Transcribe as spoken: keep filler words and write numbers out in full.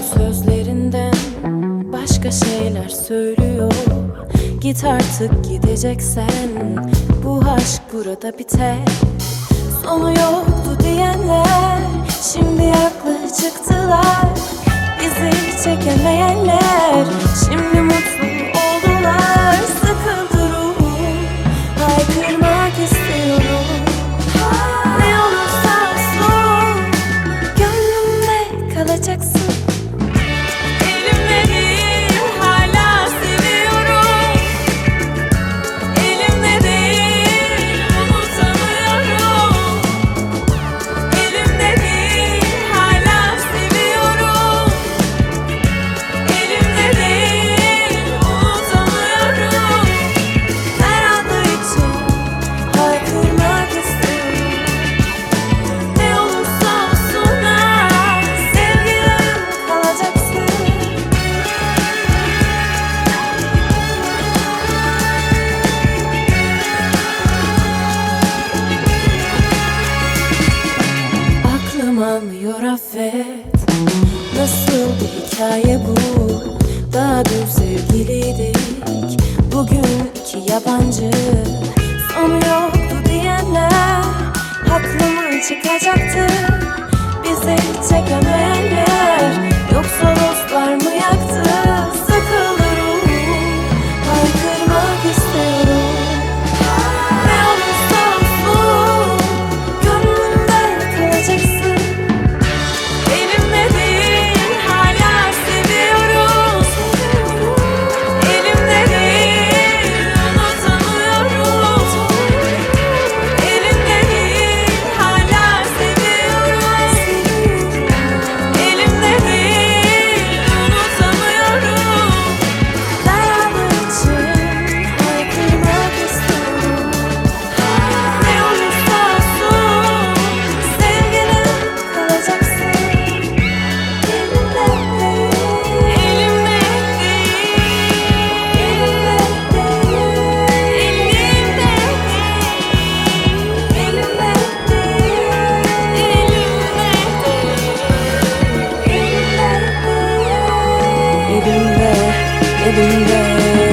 sözlerinden başka şeyler söylüyor. Git artık gideceksen, bu aşk burada biter. Sonu yoktu diyenler şimdi haklı çıktılar. Bizi çekemeyenler şimdi mutlu oldular. Sıkıldı ruhum, haykırmak istiyorum. Ne olursa olsun gönlümde kalacaksın. Elimde değil, hala seviyorum. Elimde değil, unutamıyorum. Elimde değil, hala seviyorum. Elimde değil, unutamıyorum. Her anı için haykırmak istiyorum. Ne olursa olsun ha, sevgilim kalacaksın. Aklım almıyor affet. Nasıl bir hikaye bu? Daha dün sevgiliydik, bugün iki yabancı. Sonu yoktu diyenler haklı mı çıkacaktı? Bizi çekemeyenler yoksa dostlar mı yaktı? Sıkıldı ruhum, haykırmak istiyorum. Ne olursa olsun gönlümde kalacaksın. Elimde değil, hala seviyorum. Elimde değil, unutamıyorum. Elimde değil, hala seviyorum. Elimde değil, unutamıyorum. Dayandığı için haykırmak istiyorum. Ne olursa olsun sevgilim kalacaksın. Elimde değil, elimde değil, elimde değil, elimde değil, elimde değil, elimde, elimde.